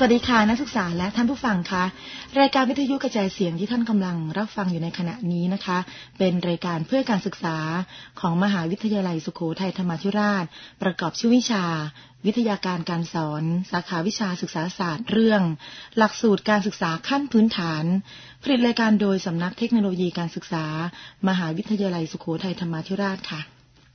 วัสดีค่ะนักศึกษาและท่านผู้ฟังคะรายการวิทยุกระจายเสียงที่ท่านกำลังรับฟังอยู่ในขณะนี้นะคะเป็นรายการเพื่อการศึกษาของมหาวิทยาลัยสุโขทัยธรรมาธิราชประกอบชื่อวิชาวิทยาการการสอนสาขาวิชาศึกษาศาสตร์เรื่องหลักสูตรการศึกษาขั้นพื้นฐานผลิตรายการโดยสำนักเทคโนโลยีการศึกษามหาวิทยาลัยสุโขทัยธรรมาธิราชค่ะ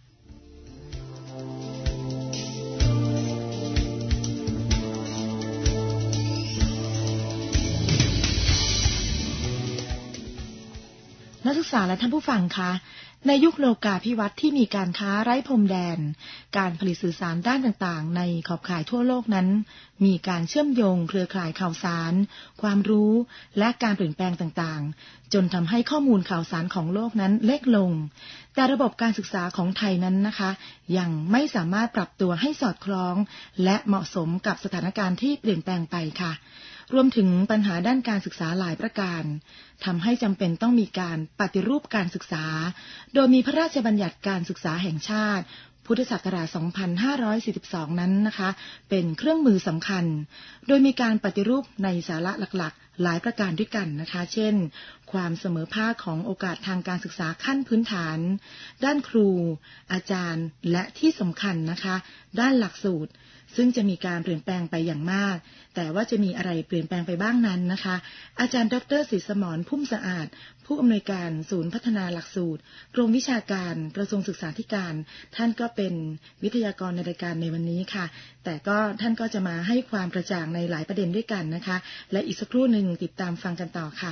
นักศึกษาและท่านผู้ฟังคะในยุคโลกาภิวัตน์ที่มีการค้าไร้พรมแดนการผลิตสื่อสารด้านต่างๆในขอบข่ายทั่วโลกนั้นมีการเชื่อมโยงเครือข่ายข่าวสารความรู้และการเปลี่ยนแปลงต่างๆจนทำให้ข้อมูลข่าวสารของโลกนั้นเล็กลงแต่ระบบการศึกษาของไทยนั้นนะคะยังไม่สามารถปรับตัวให้สอดคล้องและเหมาะสมกับสถานการณ์ที่เปลี่ยนแปลงไปค่ะรวมถึงปัญหาด้านการศึกษาหลายประการทำให้จำเป็นต้องมีการปฏิรูปการศึกษาโดยมีพระราชบัญญัติการศึกษาแห่งชาติพุทธศักราช 2542 นั้นนะคะเป็นเครื่องมือสำคัญโดยมีการปฏิรูปในสาระหลักๆหลายประการด้วยกันนะคะเช่นความเสมอภาคของโอกาสทางการศึกษาขั้นพื้นฐานด้านครูอาจารย์และที่สำคัญนะคะด้านหลักสูตรซึ่งจะมีการเปลี่ยนแปลงไปอย่างมากแต่ว่าจะมีอะไรเปลี่ยนแปลงไปบ้างนั้นนะคะอาจารย์ดร.ศรีสมรพุ่มสะอาดผู้อำนวยการศูนย์พัฒนาหลักสูตรกรมวิชาการกระทรวงศึกษาธิการท่านก็เป็นวิทยากรในรายการในวันนี้ค่ะแต่ก็ท่านก็จะมาให้ความกระจ่างในหลายประเด็นด้วยกันนะคะและอีกสักครู่หนึ่งติดตามฟังกันต่อค่ะ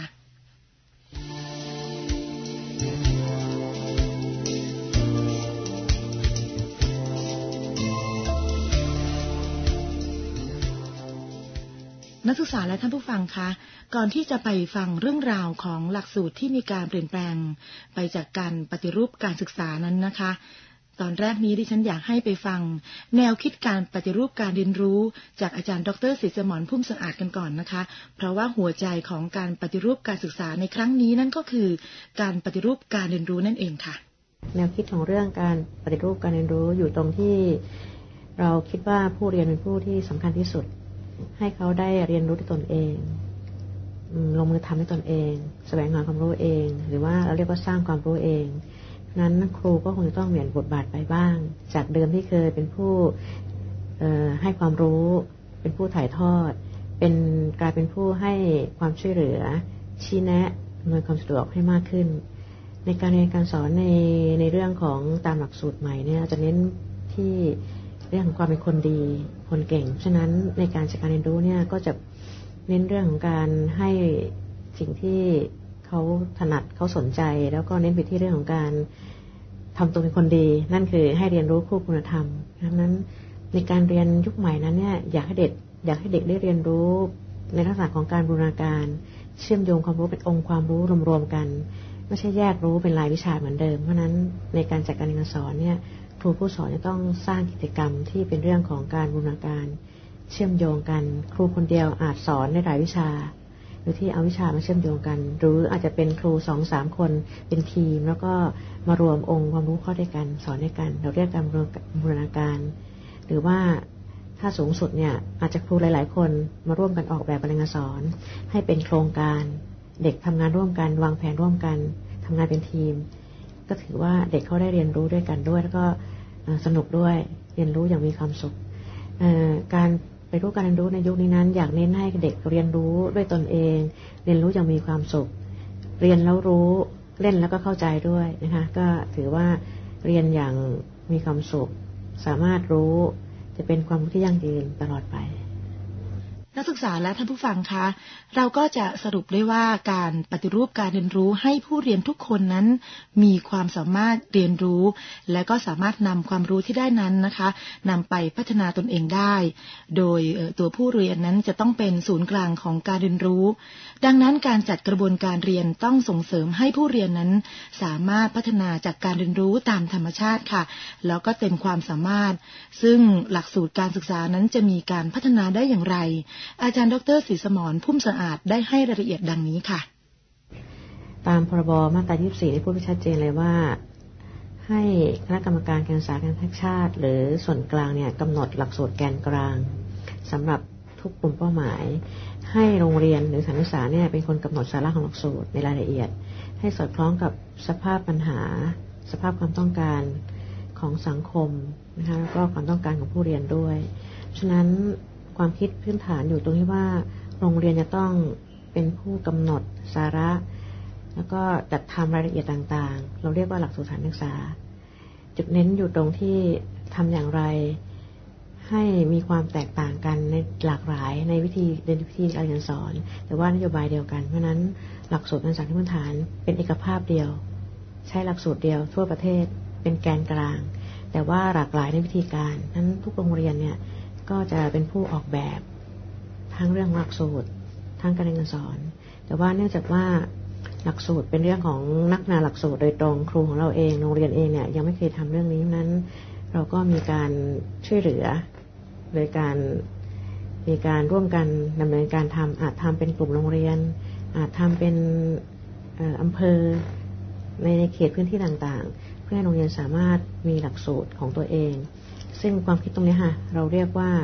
นักศึกษาและท่านผู้ฟังคะก่อนที่จะไปฟังเรื่องราวของหลักสูตรที่มีการเปลี่ยนแปลงไปจากการปฏิรูปการศึกษานั้นนะคะตอนแรกนี้ดิฉันอยากให้ไปฟังแนวคิดการปฏิรูปการเรียนรู้จากอาจารย์ดร.ศรีสมรพุ่มสะอาดกันก่อนนะคะเพราะว่าหัวใจของการปฏิรูปการศึกษาในครั้งนี้นั่นก็คือการปฏิรูปการเรียนรู้นั่นเองค่ะแนวคิดของเรื่องการปฏิรูปการเรียนรู้อยู่ตรงที่เราคิดว่าผู้เรียนเป็นผู้ที่สำคัญที่สุดให้เขาได้เรียนรู้ด้วยตนเองลงมือทำด้วยตนเองแสวงหาความรู้เองหรือว่าเราเรียกว่าสร้างความรู้เองนั้นครูก็คงจะต้องเปลี่ยนบทบาทไปบ้างจากเดิมที่เคยเป็นผู้ให้ความรู้เป็นผู้ถ่ายทอดกลายเป็นผู้ให้ความช่วยเหลือชี้แนะอำนวยความสะดวกให้มากขึ้นในการเรียนการสอนในเรื่องของตามหลักสูตรใหม่เนี่ยจะเน้นที่เรื่องของความเป็นคนดีคนเก่งฉะนั้นในการจัดการเรียนรู้เนี่ยก็จะเน้นเรื่องของการให้สิ่งที่เขาถนัดเขาสนใจแล้วก็เน้นไปที่เรื่องของการทำตัวเป็นคนดีนั่นคือให้เรียนรู้คู่คุณธรรมดังนั้นในการเรียนยุคใหม่นั้นเนี่ยอยากให้เด็กได้เรียนรู้ในลักษณะของการบูรณาการเชื่อมโยงความรู้เป็นองค์ความรู้รวมๆกันไม่ใช่แยกรู้เป็นรายวิชาเหมือนเดิมเพราะนั้นในการจัดการเรียนการสอนเนี่ยครูผู้สอนจะต้องสร้างกิจกรรมที่เป็นเรื่องของการบูรณาการเชื่อมโยงกันครูคนเดียวอาจสอนในหลายวิชาโดยที่เอาวิชามาเชื่อมโยงกันหรืออาจจะเป็นครู 2-3 คนเป็นทีมแล้วก็มารวมองค์ความรู้เข้าด้วยกันสอนด้วยกันเราเรียกการบูรณาการหรือว่าถ้าสูงสุดเนี่ยอาจจะครูหลายๆคนมาร่วมกันออกแบบการเรียนการสอนให้เป็นโครงการเด็กทำงานร่วมกันวางแผนร่วมกันทำงานเป็นทีมก็ถือว่าเด็กเขาได้เรียนรู้ด้วยกันด้วยแล้วก็สนุกด้วยเรียนรู้อย่างมีความสุขการไปรู้การเรียนรู้ในยุคนี้นั้นอยากเน้นให้เด็กเรียนรู้ด้วยตนเองเรียนรู้อย่างมีความสุขเรียนแล้วรู้เล่นแล้วก็เข้าใจด้วยนะคะก็ถือว่าเรียนอย่างมีความสุขสามารถรู้จะเป็นความรู้ที่ยั่งยืนตลอดไปนักศึกษาและท่านผู้ฟังคะเราก็จะสรุปได้ว่าการปฏิรูปการเรียนรู้ให้ผู้เรียนทุกคนนั้นมีความสามารถเรียนรู้และก็สามารถนำความรู้ที่ได้นั้นนะคะนำไปพัฒนาตนเองได้โดยตัวผู้เรียนนั้นจะต้องเป็นศูนย์กลางของการเรียนรู้ดังนั้นการจัดกระบวนการเรียนต้องส่งเสริมให้ผู้เรียนนั้นสามารถพัฒนาจากการเรียนรู้ตามธรรมชาติค่ะแล้วก็เต็มความสามารถซึ่งหลักสูตรการศึกษานั้นจะมีการพัฒนาได้อย่างไรอาจารย์ดร.ศรีสมรพุ่มสะอาดได้ให้รายละเอียดดังนี้ค่ะตามพรบมาตรา 24 ได้พูดไว้ชัดเจนเลยว่าให้คณะกรรมการการศึกษาแห่งชาติหรือส่วนกลางเนี่ยกำหนดหลักสูตรแกนกลางสำหรับททุกกลุ่มเป้าหมายให้โรงเรียนหรือสถานศึกษาเนี่ยเป็นคนกำหนดสาระของหลักสูตรในรายละเอียดให้สอดคล้องกับสภาพปัญหาสภาพความต้องการของสังคมนะคะแล้วก็ความต้องการของผู้เรียนด้วยฉะนั้นความคิดพื้นฐานอยู่ตรงที่ว่าโรงเรียนจะต้องเป็นผู้กำหนดสาระแล้วก็จัดทำรายละเอียดต่างๆเราเรียกว่าหลักสูตรสถานศึกษาจุดเน้นอยู่ตรงที่ทำอย่างไรให้มีความแตกต่างกันในหลากหลายในวิธีการเรียนสอนแต่ว่านโยบายเดียวกันเพราะนั้นหลักสูตรการศึกษาขั้นพื้นฐานเป็นเอกภาพเดียวใช้หลักสูตรเดียวทั่วประเทศเป็นแกนกลางแต่ว่าหลากหลายในวิธีการนั้นทุกโรงเรียนเนี่ยก็จะเป็นผู้ออกแบบทั้งเรื่องหลักสูตรทั้งการเรียนการสอนแต่ว่าเนื่องจากว่าหลักสูตรเป็นเรื่องของนักพัฒนาหลักสูตรโดยตรงครูของเราเองโรงเรียนเองเนี่ยยังไม่เคยทำเรื่องนี้นั้นเราก็มีการช่วยเหลือโดยการมีการร่วมกันดำเนินการทำอาจทำเป็นกลุ่มโรงเรียนอาจทำเป็นอำเภอในเขตพื้นที่ต่างๆเพื่อให้โรงเรียนสามารถมีหลักสูตรของตัวเองซึ่งความคิดตรงนี้ค่ะเราเรียกว่า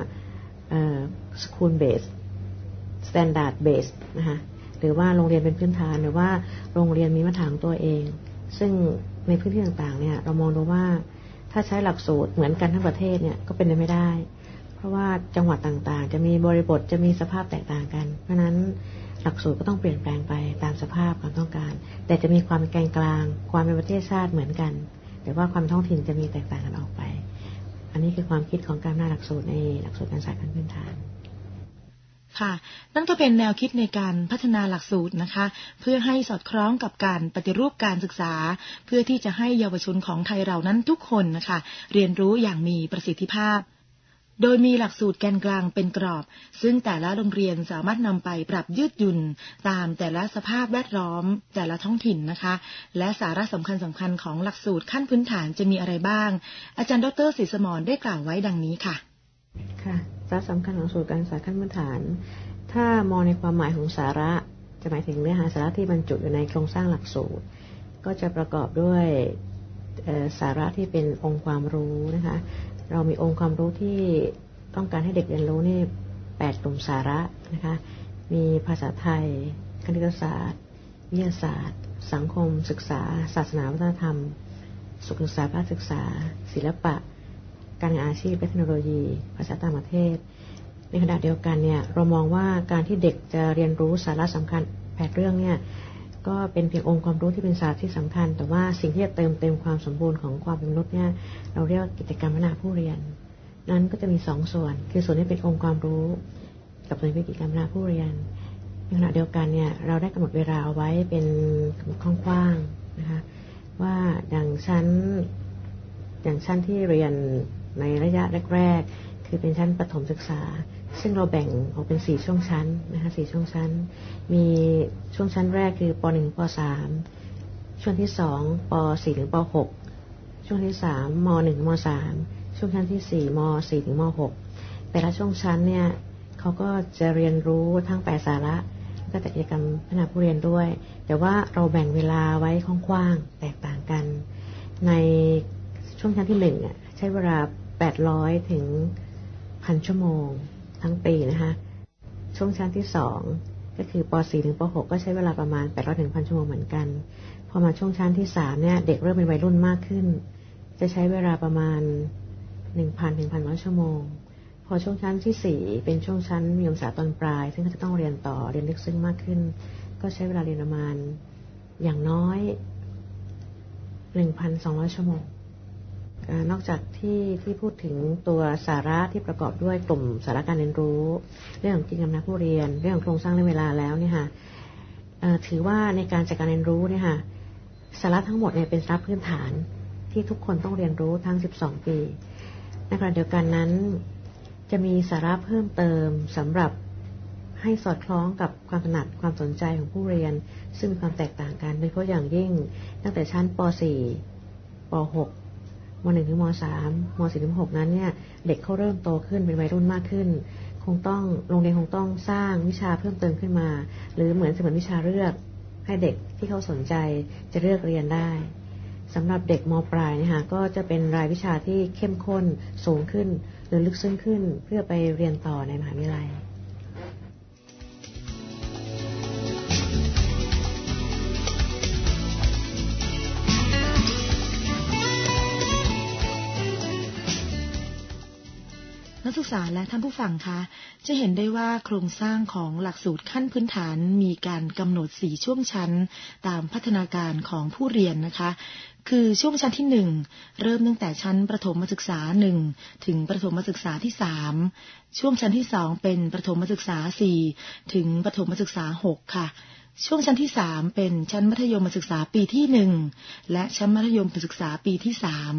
school based standard based นะคะหรือว่าโรงเรียนเป็นพื้นฐานหรือว่าโรงเรียนมีมาตรฐานตัวเองซึ่งในพื้นที่ต่างๆเนี่ยเรามองดูว่าถ้าใช้หลักสูตรเหมือนกันทั้งประเทศเนี่ยก็เป็นไปไม่ได้เพราะว่าจังหวัดต่างๆจะมีบริบทจะมีสภาพแตกต่างกันเพราะนั้นหลักสูตรก็ต้องเปลี่ยนแปลงไปตามสภาพความต้องการแต่จะมีความเป็นกลางความเป็นประเทศชาติเหมือนกันแต่ว่าความท้องถิ่นจะมีแตกต่างกันออกไปอันนี้คือความคิดของการพัฒนาหลักสูตรในหลักสูตรการศึกษาขั้นพื้นฐานค่ะนั่นก็เป็นแนวคิดในการพัฒนาหลักสูตรนะคะเพื่อให้สอดคล้องกับการปฏิรูปการศึกษาเพื่อที่จะให้เยาวชนของไทยเรานั้นทุกคนนะคะเรียนรู้อย่างมีประสิทธิภาพโดยมีหลักสูตรแกนกลางเป็นกรอบซึ่งแต่ละโรงเรียนสามารถนำไปปรับยืดหยุ่นตามแต่ละสภาพแวดล้อมแต่ละท้องถิ่นนะคะและสาระสำคัญของหลักสูตรขั้นพื้นฐานจะมีอะไรบ้างอาจารย์ดร.ศรีสมรได้กล่าวไว้ดังนี้ค่ะค่ะสาระสำคัญของสูตรการศึกษาขั้นพื้นฐานถ้ามองในความหมายของสาระจะหมายถึงเนื้อหาสาระที่บรรจุอยู่ในโครงสร้างหลักสูตรก็จะประกอบด้วยสาระที่เป็นองค์ความรู้นะคะเรามีองค์ความรู้ที่ต้องการให้เด็กเรียนรู้นี่8กลุ่มสาระนะคะมีภาษาไทยคณิตศาสตร์วิทยาศาสตร์สังคมศึกษาศาสนาวัฒนธรรมสุขศึกษาภาคศึกษาศิลปะการงานอาชีพและเทคโนโลยีภาษาต่างประเทศในขณะเดียวกันเนี่ยเรามองว่าการที่เด็กจะเรียนรู้สาระสำคัญ8เรื่องเนี่ยก็เป็นเพียงองค์ความรู้ที่เป็นสาระที่สำคัญแต่ว่าสิ่งที่จะเติมเต็มความสมบูรณ์ของความเป็นมนุษย์เนี่ยเราเรียกว่ากิจกรรมพัฒนาผู้เรียนนั้นก็จะมี2ส่วนคือส่วนที่เป็นองค์ความรู้กับส่วนที่เป็นกิจกรรมพัฒนาผู้เรียนในขณะเดียวกันเนี่ยเราได้กำหนดเวลาเอาไว้เป็นกว้างๆนะคะว่าอย่างชั้นที่เรียนในระยะแรกๆคือเป็นชั้นประถมศึกษาซึ่งเราแบ่งออกเป็น4ช่วงชั้นนะคะ4ช่วงชั้นมีช่วงชั้นแรกคือป.1 ถึงป.3 ช่วงที่2ป.4 ถึงป.6 ช่วงที่3ม.1 ถึงม.3 ช่วงชั้นที่4ม.4 ถึงม.6 แต่ละช่วงชั้นเนี่ยเขาก็จะเรียนรู้ทั้ง8สาระก็แต่กิจกรรมพัฒนาผู้เรียนด้วยแต่ว่าเราแบ่งเวลาไว้กว้างๆแตกต่างกันในช่วงชั้นที่1ใช้เวลา800 ถึง 1,000 ชั่วโมงทั้งปีนะคะช่วงชั้นที่2ก็คือป.4 ถึงป.6 ก็ใช้เวลาประมาณ800 ถึง 1,000 ชั่วโมงเหมือนกันพอมาช่วงชั้นที่3เนี่ยเด็กเริ่มเป็นวัยรุ่นมากขึ้นจะใช้เวลาประมาณ 1,000 ถึง 1,100 ชั่วโมงพอช่วงชั้นที่4เป็นช่วงชั้นมัธยมศึกษาตอนปลายซึ่งเขาจะต้องเรียนต่อเรียนลึกซึ้งมากขึ้นก็ใช้เวลาเรียนประมาณอย่างน้อย 1,200 ชั่วโมงนอกจากที่พูดถึงตัวสาระที่ประกอบด้วยกลุ่มสาระการเรียนรู้เรื่องของกิจกรรมนักผู้เรียนเรื่องของโครงสร้างและเวลาแล้วเนี่ยค่ะถือว่าในการจัดการเรียนรู้เนี่ยค่ะสาระทั้งหมดเนี่ยเป็นสาระพื้นฐานที่ทุกคนต้องเรียนรู้ทั้ง12ปีในขณะเดียวกันนั้นจะมีสาระเพิ่มเติมสำหรับให้สอดคล้องกับความถนัดความสนใจของผู้เรียนซึ่งมีความแตกต่างกันโดยเฉพาะอย่างยิ่งตั้งแต่ชั้นป.4 ป.6ม.1 ถึงม.3 ม.4 ถึงม.6 นั้นเนี่ยเด็กเขาเริ่มโตขึ้นเป็นวัยรุ่นมากขึ้นโรงเรียนคงต้องสร้างวิชาเพิ่มเติมขึ้นมาหรือเหมือนวิชาเลือกให้เด็กที่เขาสนใจจะเลือกเรียนได้สำหรับเด็กม.ปลายนะคะก็จะเป็นรายวิชาที่เข้มข้นสูงขึ้นหรือลึกซึ้งขึ้นเพื่อไปเรียนต่อในมหาวิทยาลัยนักศึกษาและท่านผู้ฟังคะจะเห็นได้ว่าโครงสร้างของหลักสูตรขั้นพื้นฐานมีการกำหนด4ช่วงชั้นตามพัฒนาการของผู้เรียนนะคะคือช่วงชั้นที่1เริ่มตั้งแต่ชั้นประถมศึกษา1ถึงประถมศึกษาที่3ช่วงชั้นที่2เป็นประถมศึกษา4ถึงประถมศึกษา6ค่ะช่วงชั้นที่3เป็นชั้นมัธยมศึกษาปีที่1และชั้นมัธยมศึกษาปีที่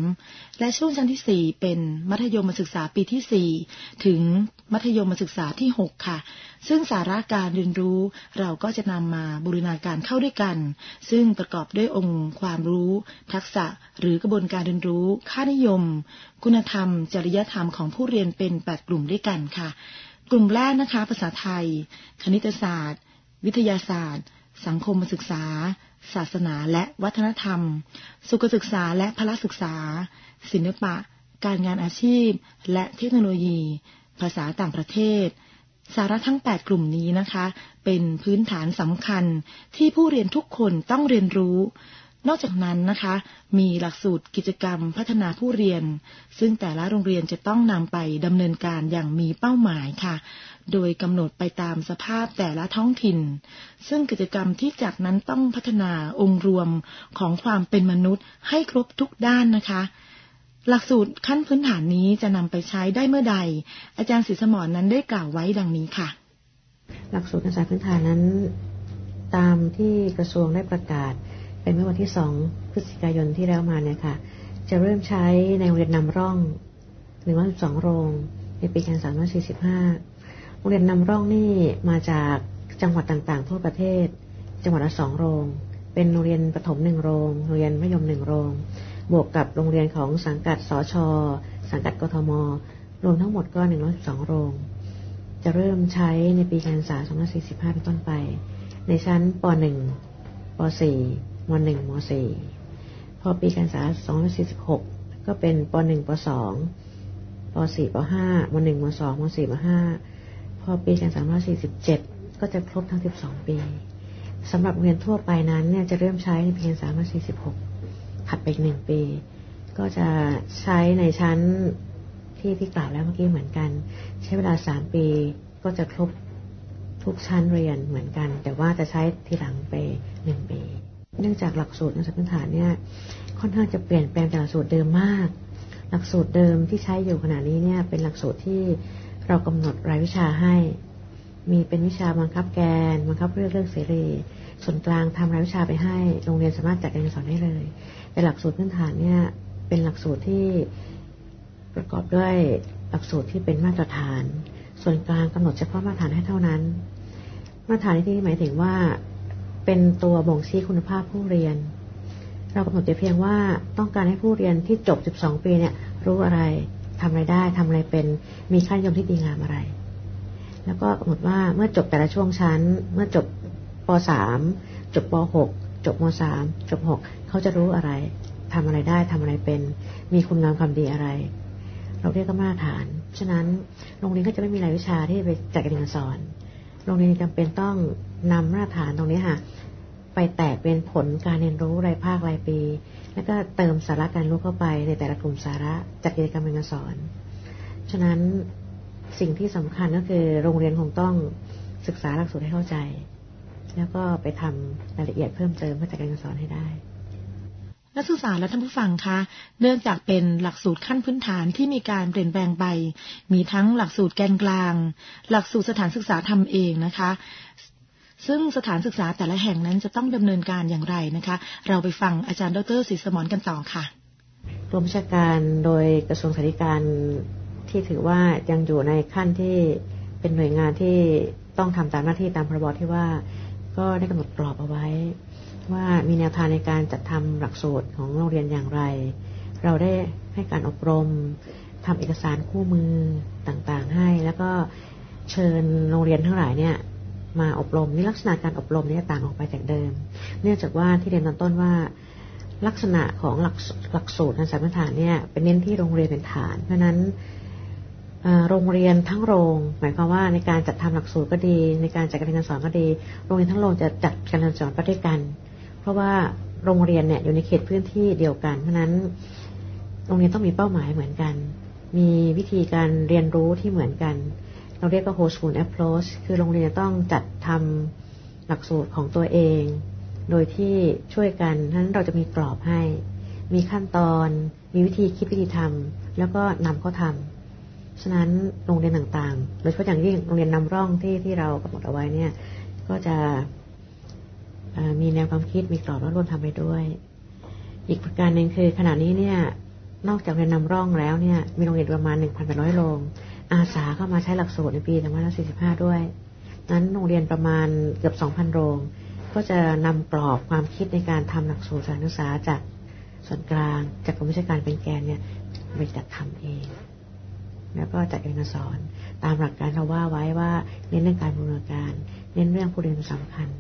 3และช่วงชั้นที่4เป็นมัธยมศึกษาปีที่4ถึงมัธยมศึกษาที่6ค่ะซึ่งสาระการเรียนรู้เราก็จะนำมาบูรณาการเข้าด้วยกันซึ่งประกอบด้วยองค์ความรู้ทักษะหรือกระบวนการเรียนรู้ค่านิยมคุณธรรมจริยธรรมของผู้เรียนเป็น8กลุ่มด้วยกันค่ะกลุ่มแรกนะคะภาษาไทยคณิตศาสตร์วิทยาศาสตร์สังคมศึกษาศาสนาและวัฒนธรรมสุขศึกษาและพละศึกษาศิลปะการงานอาชีพและเทคโนโลยีภาษาต่างประเทศสาระทั้ง8กลุ่มนี้นะคะเป็นพื้นฐานสำคัญที่ผู้เรียนทุกคนต้องเรียนรู้นอกจากนั้นนะคะมีหลักสูตรกิจกรรมพัฒนาผู้เรียนซึ่งแต่ละโรงเรียนจะต้องนำไปดำเนินการอย่างมีเป้าหมายค่ะโดยกำหนดไปตามสภาพแต่ละท้องถิ่นซึ่งกิจกรรมที่จากนั้นต้องพัฒนาองค์รวมของความเป็นมนุษย์ให้ครบทุกด้านนะคะหลักสูตรขั้นพื้นฐานนี้จะนำไปใช้ได้เมื่อใดอาจารย์ศรีสมรนั้นได้กล่าวไว้ดังนี้ค่ะหลักสูตรการศึกษาพื้นฐานนั้นตามที่กระทรวงได้ประกาศเป็นเมื่อวันที่2 พฤศจิกายนที่แล้วมาเนี่ยค่ะจะเริ่มใช้ในโรงเรียนนำร่อง112โรงในปีการศึกษา2545โรงเรียนนำร่องนี่มาจากจังหวัดต่างๆทั่วประเทศจังหวัดละ2โรงเป็นโรงเรียนประถม1โรงโรงเรียนมัธยม1โรงบวกกับโรงเรียนของสังกัดสช.สังกัดกทม.รวมทั้งหมดก็112โรงจะเริ่มใช้ในปีการศึกษา2545เป็นต้นไปในชั้นป .1 ป .4 ม .1 ม .4 พอปีการศึกษา2546ก็เป็นป .1 ป .2 ป .4 ป .5 ม .1 ม .2 ม .4 ม .5 พอปีการศึกษา2547ก็จะครบทั้ง12ปีสำหรับโรงเรียนทั่วไปนั้นเนี่ยจะเริ่มใช้ในปีการศึกษา2546ถัดไปอีก1ปีก็จะใช้ในชั้นที่กล่าวแล้วเมื่อกี้เหมือนกันใช้เวลา3ปีก็จะครบทุกชั้นเรียนเหมือนกันแต่ว่าจะใช้ทีหลังไป1ปีเนื่องจากหลักสูตรในพื้นฐานเนี่ยค่อนข้างจะเปลี่ยนแปลงจากหลักสูตรเดิมมากหลักสูตรเดิมที่ใช้อยู่ขณะนี้เนี่ยเป็นหลักสูตรที่เรากำหนดรายวิชาให้มีเป็นวิชาบังคับแกนบังคับเรื่องเสรีส่วนกลางทำรายวิชาไปให้โรงเรียนสามารถจัดการเรียนสอนได้เลยแต่หลักสูตรพื้นฐานเนี่ยเป็นหลักสูตรที่ประกอบด้วยหลักสูตรที่เป็นมาตรฐานส่วนกลางกำหนดเฉพาะมาตรฐานให้เท่านั้นมาตรฐานที่หมายถึงว่าเป็นตัวบ่งชี้คุณภาพผู้เรียนเรากำหนดแต่เพียงว่าต้องการให้ผู้เรียนที่จบ12ปีเนี่ยรู้อะไรทำอะไรได้ทำอะไรเป็นมีค่านิยมที่ดีงามอะไรแล้วก็กำหนดว่าเมื่อจบแต่ละช่วงชั้นเมื่อจบป .3 จบป .6 จบม .3 จบ .6 เขาจะรู้อะไรทำอะไรได้ทำอะไรเป็นมีคุณงามความดีอะไรเราเรียกว่ามาตรฐานฉะนั้นโรงเรียนก็จะไม่มีรายวิชาที่ไปจัดการเรียนสอนโรงเรียนจำเป็นต้องนำมาตรฐานตรงนี้ค่ะไปแตกเป็นผลการเรียนรู้รายภาครายปีแล้วก็เติมสาระการรู้เข้าไปในแต่ละกลุ่มสาระจัดกิจกรรมการสอนฉะนั้นสิ่งที่สำคัญก็คือโรงเรียนคงต้องศึกษาหลักสูตรให้เข้าใจแล้วก็ไปทำรายละเอียดเพิ่มเติมเพื่อจัดการสอนให้ได้นักศึกษาและท่านผู้ฟังคะเนื่องจากเป็นหลักสูตรขั้นพื้นฐานที่มีการเปลี่ยนแปลงไปมีทั้งหลักสูตรแกนกลางหลักสูตรสถานศึกษาทำเองนะคะซึ่งสถานศึกษาแต่ละแห่งนั้นจะต้องดำเนินการอย่างไรนะคะเราไปฟังอาจารย์ดร.ศรีสมรกันต่อค่ะกรมวิชาการโดยกระทรวงศึกษาธิการที่ถือว่ายังอยู่ในขั้นที่เป็นหน่วยงานที่ต้องทำตามหน้าที่ตามพรบที่ว่าก็ได้กำหนดกรอบเอาไว้ว่ามีแนวทางในการจัดทำหลักสูตรของโรงเรียนอย่างไรเราได้ให้การอบรมทำเอกสารคู่มือต่างๆให้แล้วก็เชิญโรงเรียนทั้งหลายเนี่ยมาอบรมนี่ลักษณะการอบรมนี่ต่างออกไปจากเดิมเนื่องจากว่าที่เรียนตอนต้นว่าลักษณะของหลักสูตรการศึกษาพื้นฐานเนี่ยเป็นเน้นที่โรงเรียนเป็นฐานเพราะนั้นโรงเรียนทั้งโรงหมายความว่าในการจัดทำหลักสูตรก็ดีในการจัดการเรียนการสอนก็ดีโรงเรียนทั้งโรงจะจัดการเรียนสอนไปด้วยกันเพราะว่าโรงเรียนเนี่ยอยู่ในเขตพื้นที่เดียวกันเพราะนั้นโรงเรียนต้องมีเป้าหมายเหมือนกันมีวิธีการเรียนรู้ที่เหมือนกันเราเรียกว่า whole school approach คือโรงเรียนจะต้องจัดทำหลักสูตรของตัวเองโดยที่ช่วยกันนั้นเราจะมีกรอบให้มีขั้นตอนมีวิธีคิดวิธีทำแล้วก็นำเข้าทำฉะนั้นโรงเรียนต่างๆโดยเฉพาะอย่างยิ่งโรงเรียนนำร่องที่เรากำหนดเอาไว้เนี่ยก็จะมีแนวความคิดมีกรอบแล้วร่วมทำไปด้วยอีกประการหนึ่งคือขณะนี้เนี่ยนอกจากเรียนนำร่องแล้วเนี่ยมีโรงเรียนประมาณ 1,800 โรงอาสาเข้ามาใช้หลักสูตรในปี2545ด้วยนั้นโรงเรียนประมาณเกือบ 2,000 โรงก็จะนำกรอบความคิดในการทำหลักสูตรการศึกษาจากส่วนกลางจากกรมวิชาการเป็นแกนเนี่ยไปจัดทำเองแล้วก็จัดการสอนตามหลักการเราว่าไว้ว่าเน้นเรื่องการบูรณาการเน้นเรื่องผู้เรียนสำคัญ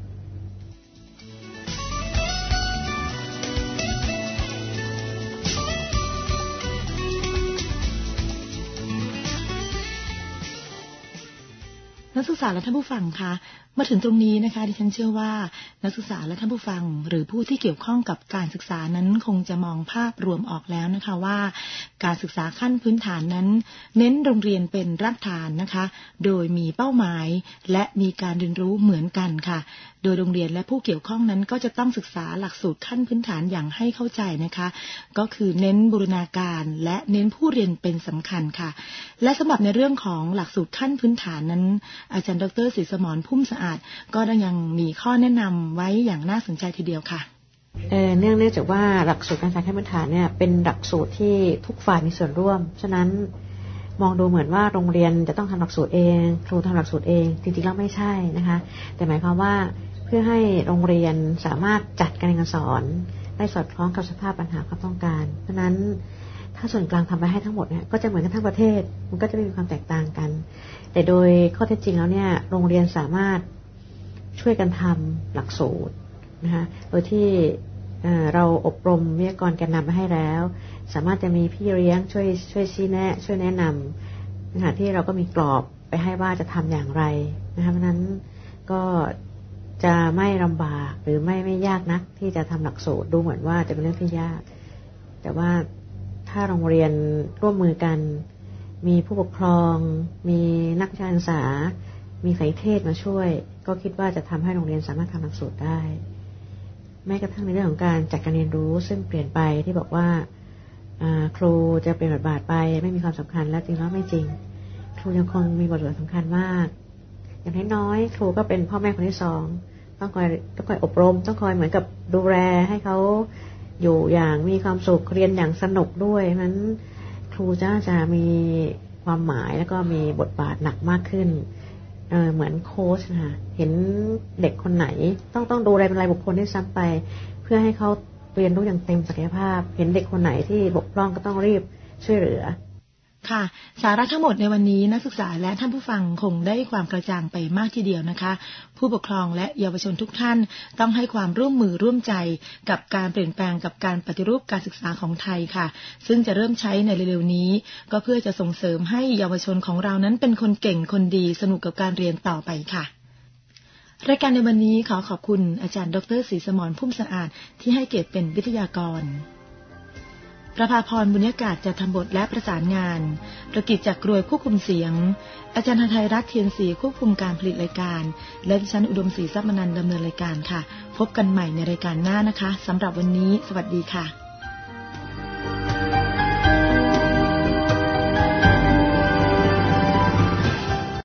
นักศึกษาและท่านผู้ฟังคะมาถึงตรงนี้นะคะดิฉันเชื่อว่านักศึกษาและท่านผู้ฟังหรือผู้ที่เกี่ยวข้องกับการศึกษานั้นคงจะมองภาพรวมออกแล้วนะคะว่าการศึกษาขั้นพื้นฐานนั้นเน้นโรงเรียนเป็นรากฐานนะคะโดยมีเป้าหมายและมีการเรียนรู้เหมือนกันค่ะโดยโรงเรียนและผู้เกี่ยวข้องนั้นก็จะต้องศึกษาหลักสูตรขั้นพื้นฐานอย่างให้เข้าใจนะคะก็คือเน้นบูรณาการและเน้นผู้เรียนเป็นสำคัญค่ะและสำหรับในเรื่องของหลักสูตรขั้นพื้นฐานนั้นอาจารย์ดร.ศรีสมรพุ่มสะอาดก็ยังมีข้อแนะนำไว้อย่างน่าสนใจทีเดียวค่ะเนื่องจากว่าหลักสูตรการศึกษาขั้นพื้นฐานเนี่ยเป็นหลักสูตรที่ทุกฝ่ายมีส่วนร่วมฉะนั้นมองดูเหมือนว่าโรงเรียนจะต้องทำหลักสูตรเองครูทำหลักสูตรเองจริงๆแล้วไม่ใช่นะคะแต่หมายความว่าเพื่อให้โรงเรียนสามารถจัดการเรียนการสอนได้สอดคล้องกับสภาพปัญหาความต้องการเพราะนั้นถ้าส่วนกลางทำไปให้ทั้งหมดเนี่ยก็จะเหมือนกันทั้งประเทศมันก็จะไม่มีความแตกต่างกันแต่โดยข้อเท็จจริงแล้วเนี่ยโรงเรียนสามารถช่วยกันทำหลักสูตรนะคะโดยที่เราอบรมวิทยากรแกนนำไปให้แล้วสามารถจะมีพี่เลี้ยงช่วยชี้แนะช่วยแนะนำนะคะที่เราก็มีกรอบไปให้ว่าจะทำอย่างไรนะคะเพราะนั้นก็จะไม่ลำบากหรือไม่ยากนักที่จะทำหลักสูตรดูเหมือนว่าจะเป็นเรื่องที่ยากแต่ว่าถ้าโรงเรียนร่วมมือกันมีผู้ปกครองมีนักวิชาการศึกษามีฝ่ายเทศมาช่วยก็คิดว่าจะทำให้โรงเรียนสามารถทำหลักสูตรได้แม้กระทั่งในเรื่องของการจัดการเรียนรู้ซึ่งเปลี่ยนไปที่บอกว่าครูจะเป็นบทบาทไปไม่มีความสำคัญและจริงแล้วไม่จริงครูยังคงมีบทบาทสำคัญมากอย่างน้อยๆครูก็เป็นพ่อแม่คนที่สองต้องคอยอบรมต้องคอยเหมือนกับดูแลให้เขาอยู่อย่างมีความสุขเรียนอย่างสนุกด้วยนั้นครูจะมีความหมายแล้วก็มีบทบาทหนักมากขึ้นเหมือนโค้ชนะคะเห็นเด็กคนไหนต้องดูรายเป็นรายบุคคลที่ซ้ำไปเพื่อให้เขาเรียนรู้อย่างเต็มศักยภาพเห็นเด็กคนไหนที่บกพร่องก็ต้องรีบช่วยเหลือค่ะสาระทั้งหมดในวันนี้นักศึกษาและท่านผู้ฟังคงได้ความกระจ่างไปมากทีเดียวนะคะผู้ปกครองและเยาวชนทุกท่านต้องให้ความร่วมมือร่วมใจกับการเปลี่ยนแปลงกับการปฏิรูปการศึกษาของไทยค่ะซึ่งจะเริ่มใช้ในเร็วๆนี้ก็เพื่อจะส่งเสริมให้เยาวชนของเรานั้นเป็นคนเก่งคนดีสนุกกับการเรียนต่อไปค่ะรายการในวันนี้ขอขอบคุณอาจารย์ดร.ศรีสมรพุ่มสะอาดที่ให้เกียรติเป็นวิทยากรประภาพรบุญยากาศจะทำบทและประสานงานประกิจจากกรวยควบคุมเสียงอาจารย์ไทยรัฐเทียนศรีควบคุมการผลิตรายการและดิฉันอุดมศรีทรัพย์มนันท์ดำเนินรายการค่ะพบกันใหม่ในรายการหน้านะคะสำหรับวันนี้สวัสดีค่ะ